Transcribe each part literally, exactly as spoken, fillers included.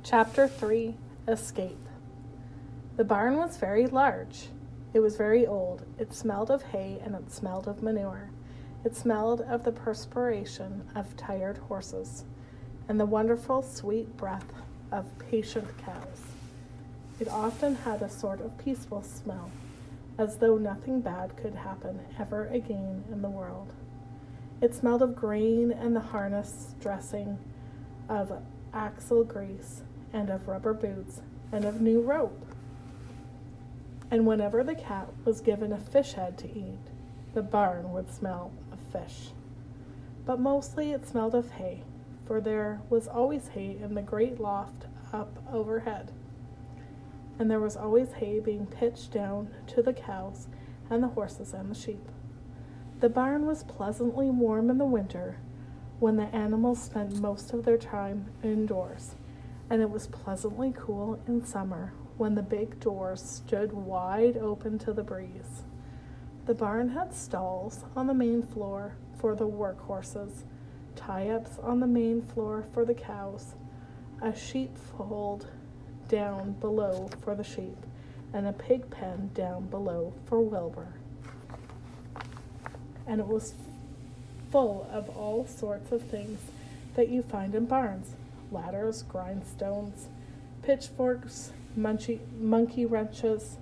Chapter three. Escape. The barn was very large. It was very old. It smelled of hay and it smelled of manure. It smelled of the perspiration of tired horses and the wonderful sweet breath of patient cows. It often had a sort of peaceful smell, as though nothing bad could happen ever again in the world. It smelled of grain and the harness dressing, of axle grease and of rubber boots and of new rope. And whenever the cat was given a fish head to eat, the barn would smell of fish. But mostly it smelled of hay, for there was always hay in the great loft up overhead. And there was always hay being pitched down to the cows and the horses and the sheep. The barn was pleasantly warm in the winter, when the animals spent most of their time indoors, and it was pleasantly cool in summer, when the big doors stood wide open to the breeze. The barn had stalls on the main floor for the work horses, tie-ups on the main floor for the cows, a sheepfold down below for the sheep, and a pig pen down below for Wilbur. And it was full of all sorts of things that you find in barns: ladders, grindstones, pitchforks, munchy, monkey wrenches,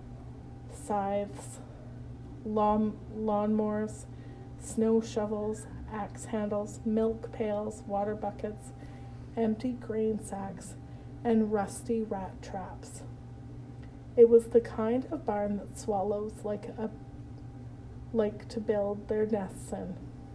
scythes, lawn, lawnmowers, snow shovels, axe handles, milk pails, water buckets, empty grain sacks, and rusty rat traps. It was the kind of barn that swallows like a like to build their nests in.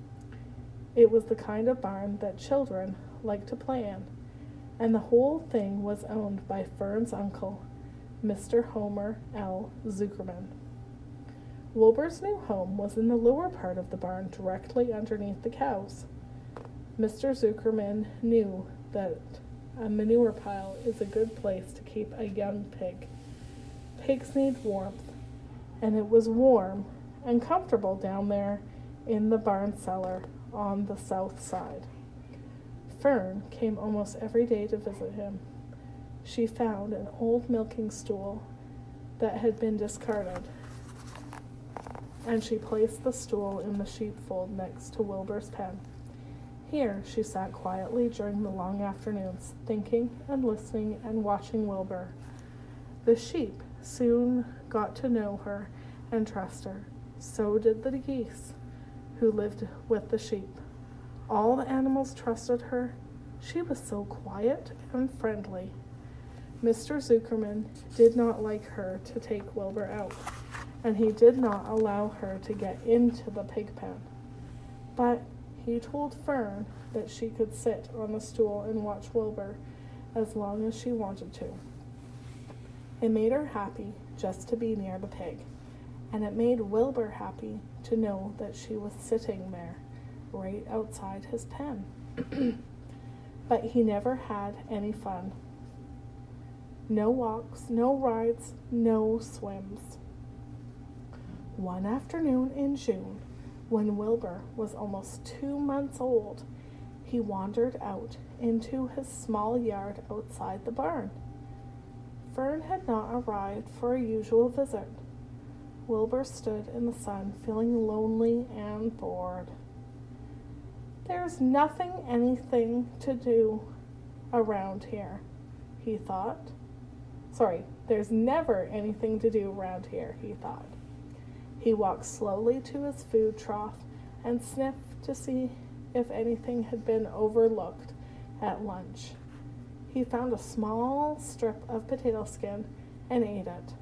It was the kind of barn that children like to play in, and the whole thing was owned by Fern's uncle, Mister Homer L. Zuckerman. Wilbur's new home was in the lower part of the barn, directly underneath the cows. Mister Zuckerman knew that a manure pile is a good place to keep a young pig. Pigs need warmth, and it was warm and comfortable down there in the barn cellar on the south side. Fern came almost every day to visit him. She found an old milking stool that had been discarded, and she placed the stool in the sheepfold next to Wilbur's pen. Here she sat quietly during the long afternoons, thinking and listening and watching Wilbur. The sheep soon got to know her and trust her. So did the geese, who lived with the sheep. All the animals trusted her. She was so quiet and friendly. Mister Zuckerman did not like her to take Wilbur out, and he did not allow her to get into the pig pen. But he told Fern that she could sit on the stool and watch Wilbur as long as she wanted to. It made her happy just to be near the pig, and it made Wilbur happy to know that she was sitting there, right outside his pen. But he never had any fun. No walks, no rides, no swims. One afternoon in June, when Wilbur was almost two months old, he wandered out into his small yard outside the barn. Fern had not arrived for a usual visit. Wilbur stood in the sun, feeling lonely and bored. "There's nothing, anything to do around here," he thought. Sorry, there's never anything to do around here, he thought. He walked slowly to his food trough and sniffed to see if anything had been overlooked at lunch. He found a small strip of potato skin and ate it.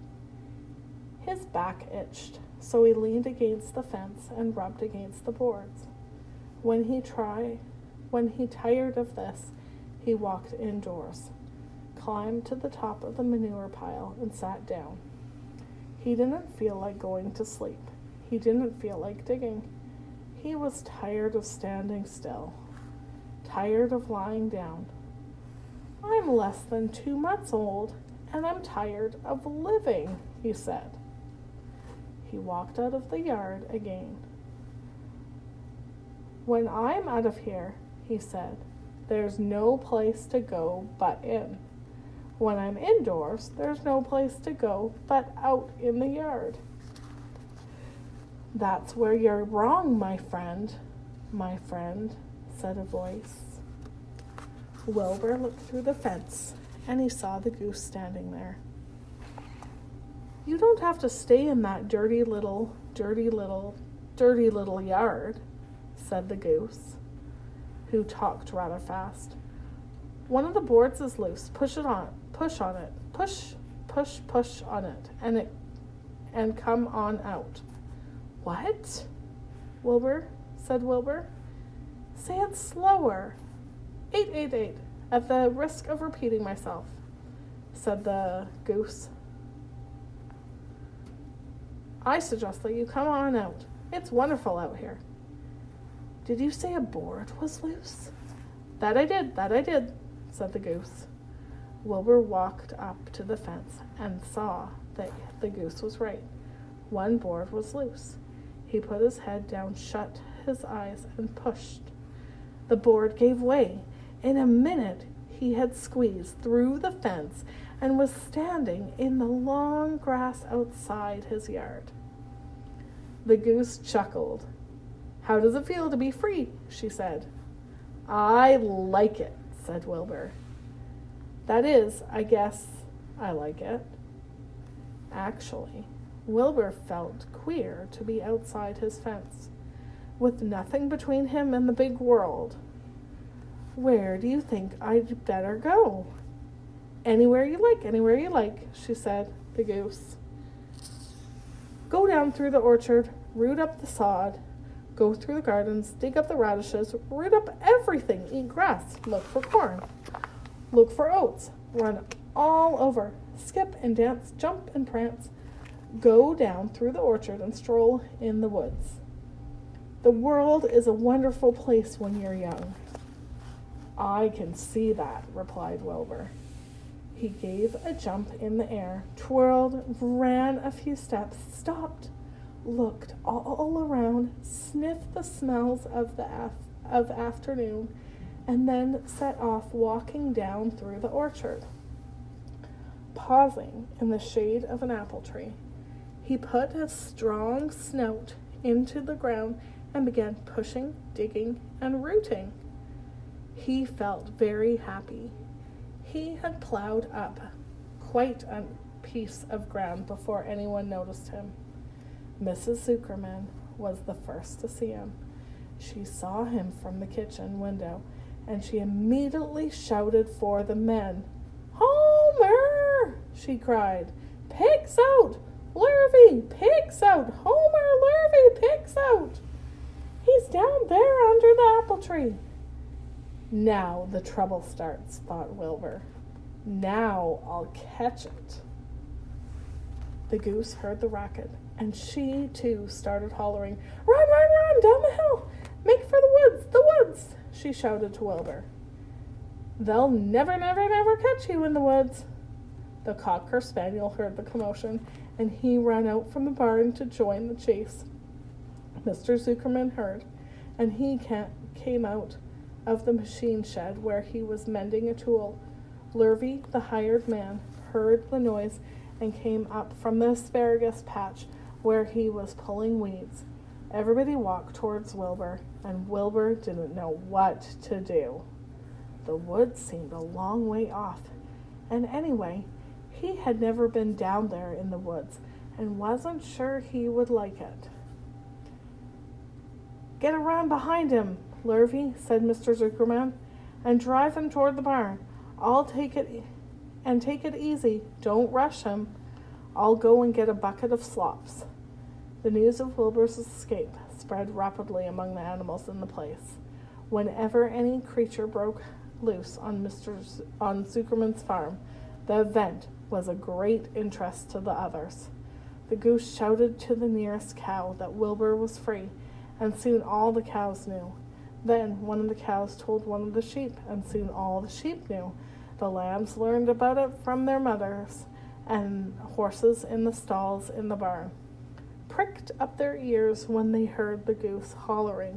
His back itched, so he leaned against the fence and rubbed against the boards. When he tried, when he tired of this, he walked indoors, climbed to the top of the manure pile, and sat down. He didn't feel like going to sleep. He didn't feel like digging. He was tired of standing still, tired of lying down. "I'm less than two months old, and I'm tired of living," he said. He walked out of the yard again. "When I'm out of here," he said, there's no place to go but in. When I'm indoors, there's no place to go but out in the yard. That's where you're wrong, my friend, my friend, said a voice. Wilbur looked through the fence, and he saw the goose standing there. You don't have to stay in that dirty little, dirty little, dirty little yard, said the goose, who talked rather fast. One of the boards is loose. Push it on. Push on it. Push, push, push on it, and it, and come on out. What? Wilbur, said Wilbur. Say it slower. Eight, eight, eight. At the risk of repeating myself, said the goose. I suggest that you come on out. It's wonderful out here. Did you say a board was loose? That I did, that I did, said the goose. Wilbur walked up to the fence and saw that the goose was right. One board was loose. He put his head down, shut his eyes, and pushed. The board gave way. In a minute, he had squeezed through the fence and was standing in the long grass outside his yard. The goose chuckled. How does it feel to be free? She said. I like it, said Wilbur. That is, I guess I like it. Actually, Wilbur felt queer to be outside his fence, with nothing between him and the big world. Where do you think I'd better go? Anywhere you like, anywhere you like, she said, the goose. Go down through the orchard, root up the sod, go through the gardens, dig up the radishes, root up everything, eat grass, look for corn, look for oats, run all over, skip and dance, jump and prance, go down through the orchard and stroll in the woods. The world is a wonderful place when you're young. I can see that, replied Wilbur. He gave a jump in the air, twirled, ran a few steps, stopped, looked all around, sniffed the smells of the af- of afternoon, and then set off walking down through the orchard. Pausing in the shade of an apple tree, he put his strong snout into the ground and began pushing, digging, and rooting. He felt very happy. He had plowed up quite a piece of ground before anyone noticed him. Missus Zuckerman was the first to see him. She saw him from the kitchen window, and she immediately shouted for the men. Homer! She cried. Pigs out! Lurvy! Pigs out! Homer! Lurvy! Pigs out! He's down there under the apple tree. Now the trouble starts, thought Wilbur. Now I'll catch it. The goose heard the racket, and she too started hollering, Run, run, run, down the hill! Make for the woods, the woods! She shouted to Wilbur. They'll never, never, never catch you in the woods. The cocker spaniel heard the commotion, and he ran out from the barn to join the chase. Mister Zuckerman heard, and he came out of the machine shed where he was mending a tool. Lurvy, the hired man, heard the noise and came up from the asparagus patch where he was pulling weeds. Everybody walked towards Wilbur, and Wilbur didn't know what to do. The woods seemed a long way off, and anyway, he had never been down there in the woods and wasn't sure he would like it. Get around behind him, Lurvy, said Mister Zuckerman, and drive him toward the barn. I'll take it e- and take it easy. Don't rush him. I'll go and get a bucket of slops. The news of Wilbur's escape spread rapidly among the animals in the place. Whenever any creature broke loose on Mister Z- on Zuckerman's farm, the event was a great interest to the others. The goose shouted to the nearest cow that Wilbur was free, and soon all the cows knew. Then one of the cows told one of the sheep, and soon all the sheep knew. The lambs learned about it from their mothers, and horses in the stalls in the barn pricked up their ears when they heard the goose hollering,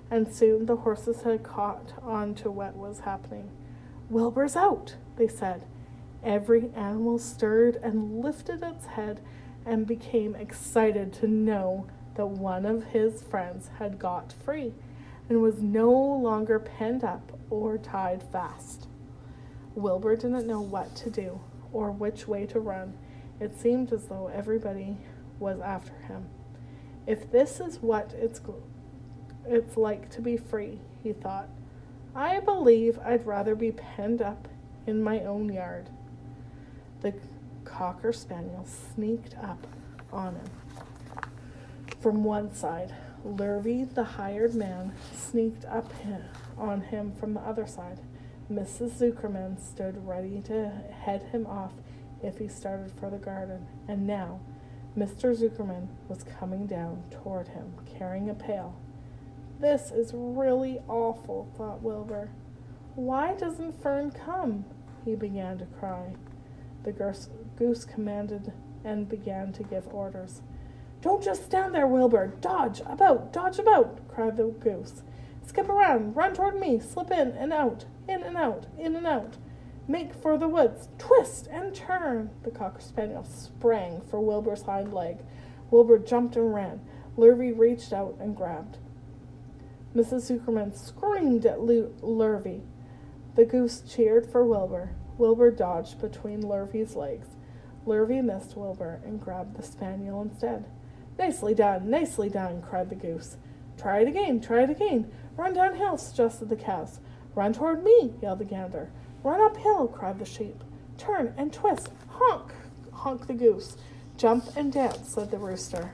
and soon the horses had caught on to what was happening. "Wilbur's out," they said. Every animal stirred and lifted its head and became excited to know that one of his friends had got free and was no longer penned up or tied fast. Wilbur didn't know what to do or which way to run. It seemed as though everybody was after him. If this is what it's it's like to be free, he thought, I believe I'd rather be penned up in my own yard. The Cocker Spaniel sneaked up on him from one side. Lurvy, the hired man, sneaked up on him from the other side. Missus Zuckerman stood ready to head him off if he started for the garden, and now Mister Zuckerman was coming down toward him, carrying a pail. This is really awful, thought Wilbur. Why doesn't Fern come? He began to cry. The goose, goose commanded and began to give orders. Don't just stand there, Wilbur. Dodge about, dodge about, cried the goose. Skip around, run toward me, slip in and out, in and out, in and out. Make for the woods, twist and turn. The Cocker Spaniel sprang for Wilbur's hind leg. Wilbur jumped and ran. Lurvy reached out and grabbed. Missus Zuckerman screamed at Lurvy. The goose cheered for Wilbur. Wilbur dodged between Lurvy's legs. Lurvy missed Wilbur and grabbed the spaniel instead. Nicely done, nicely done, cried the goose. Try it again, try it again. Run downhill, suggested the cows. Run toward me, yelled the gander. Run uphill, cried the sheep. Turn and twist, honk, honked the goose. Jump and dance, said the rooster.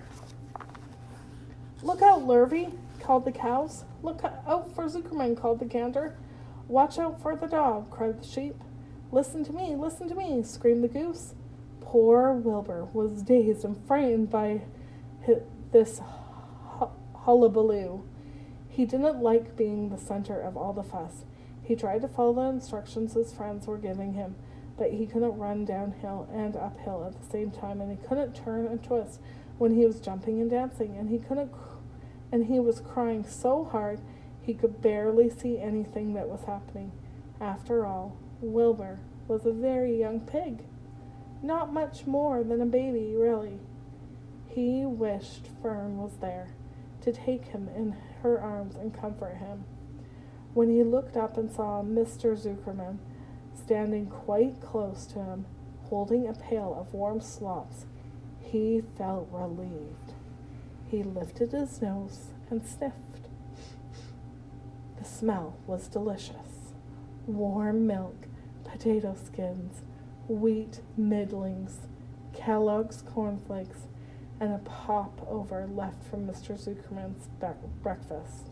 Look out, Lurvy, called the cows. Look out for Zuckerman, called the gander. Watch out for the dog, cried the sheep. Listen to me, listen to me, screamed the goose. Poor Wilbur was dazed and frightened by this hullabaloo. He didn't like being the center of all the fuss. He tried to follow the instructions his friends were giving him, but he couldn't run downhill and uphill at the same time, and he couldn't turn and twist when he was jumping and dancing, and he couldn't, and he was crying so hard he could barely see anything that was happening. After all, Wilbur was a very young pig, not much more than a baby, really. He wished Fern was there to take him in her arms and comfort him. When he looked up and saw Mister Zuckerman standing quite close to him, holding a pail of warm slops, he felt relieved. He lifted his nose and sniffed. The smell was delicious. Warm milk, potato skins, wheat middlings, Kellogg's cornflakes, and a pop-over left from Mister Zuckerman's breakfast.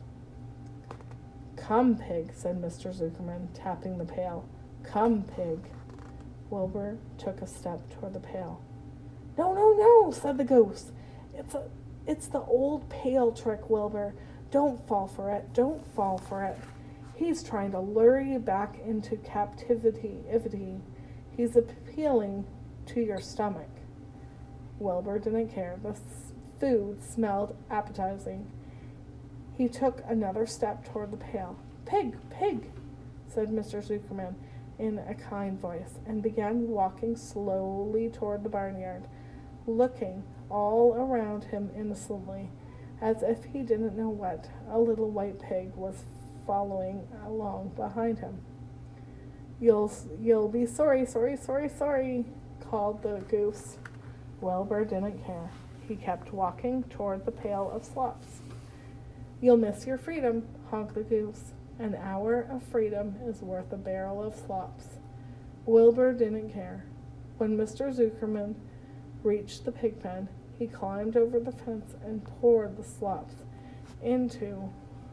Come, pig, said Mister Zuckerman, tapping the pail. Come, pig. Wilbur took a step toward the pail. No, no, no, said the goose. It's a, it's the old pail trick, Wilbur. Don't fall for it. Don't fall for it. He's trying to lure you back into captivity. He's appealing to your stomach. Wilbur didn't care. The food smelled appetizing. He took another step toward the pail. Pig, pig, said Mister Zuckerman in a kind voice, and began walking slowly toward the barnyard, looking all around him innocently, as if he didn't know what a little white pig was following along behind him. You'll, you'll be sorry, sorry, sorry, sorry, called the goose. Wilbur didn't care. He kept walking toward the pail of slops. You'll miss your freedom, honked the goose. An hour of freedom is worth a barrel of slops. Wilbur didn't care. When Mister Zuckerman reached the pig pen, he climbed over the fence and poured the slops into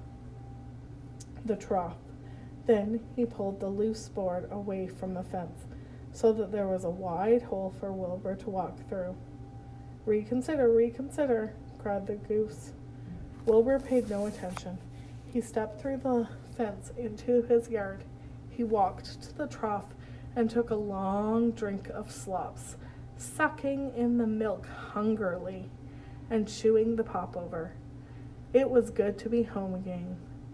the trough. Then he pulled the loose board away from the fence, so that there was a wide hole for Wilbur to walk through. Reconsider, reconsider, cried the goose. Wilbur paid no attention. He stepped through the fence into his yard. He walked to the trough and took a long drink of slops, sucking in the milk hungrily and chewing the popover. It was good to be home again.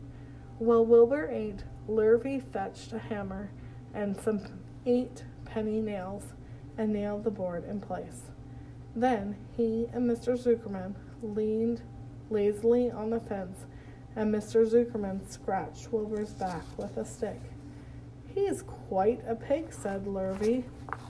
While Wilbur ate, Lurvy fetched a hammer and some eight penny nails and nailed the board in place. Then he and Mister Zuckerman leaned lazily on the fence, and Mister Zuckerman scratched Wilbur's back with a stick. "He's quite a pig," said Lurvy.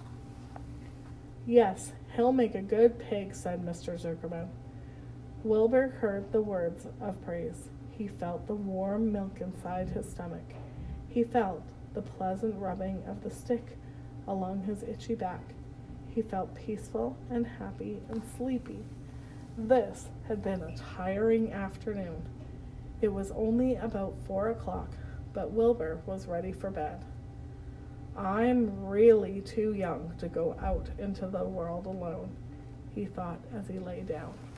"Yes, he'll make a good pig," said Mister Zuckerman. Wilbur heard the words of praise. He felt the warm milk inside his stomach. He felt the pleasant rubbing of the stick along his itchy back. He felt peaceful and happy and sleepy. This had been a tiring afternoon. It was only about four o'clock, but Wilbur was ready for bed. "I'm really too young to go out into the world alone," he thought as he lay down.